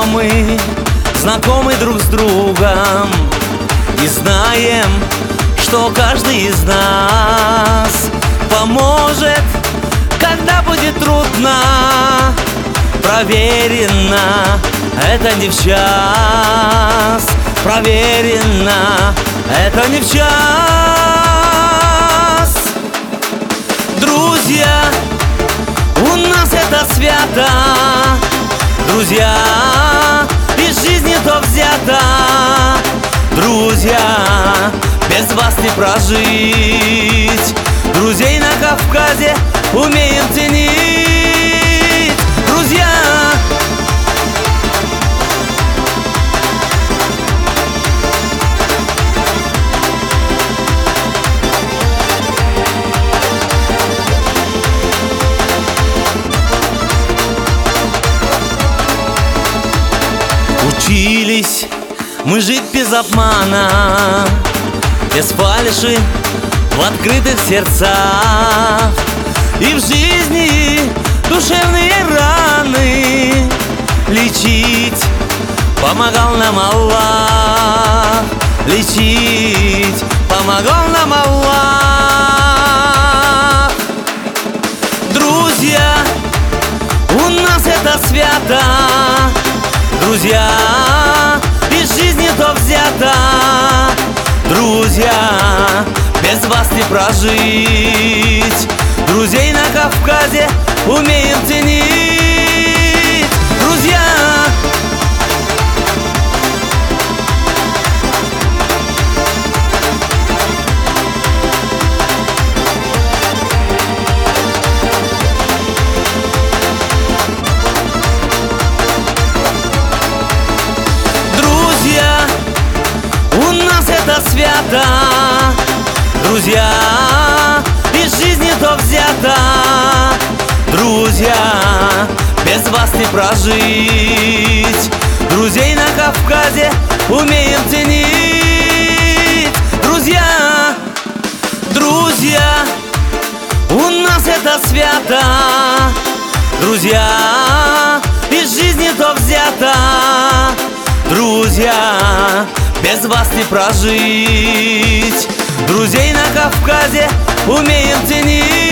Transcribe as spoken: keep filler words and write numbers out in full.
мы знакомы друг с другом и знаем, что каждый из нас поможет, когда будет трудно. Проверено, это не в час. Проверено, это не в час. Друзья, у нас это свято. Друзья, из жизни то взято. Друзья, без вас не прожить. Друзей на Кавказе умеем ценить. Друзья, учились мы жить без обмана, без фальши, в открытых сердцах. И в жизни душевные раны лечить помогал нам Аллах. Лечить помогал нам Аллах. Друзья, у нас это свято. Друзья, из жизни то взято. Друзья, без вас не прожить. Друзей на Кавказе умеем ценить. Друзья, друзья, у нас это свято. Друзья, из жизни то взято. Друзья, без вас не прожить. Друзей на Кавказе умеем ценить. Друзья, друзья, у нас это свято. Друзья, из жизни то взято. Друзья, без вас не прожить. Друзей на Кавказе умеем ценить.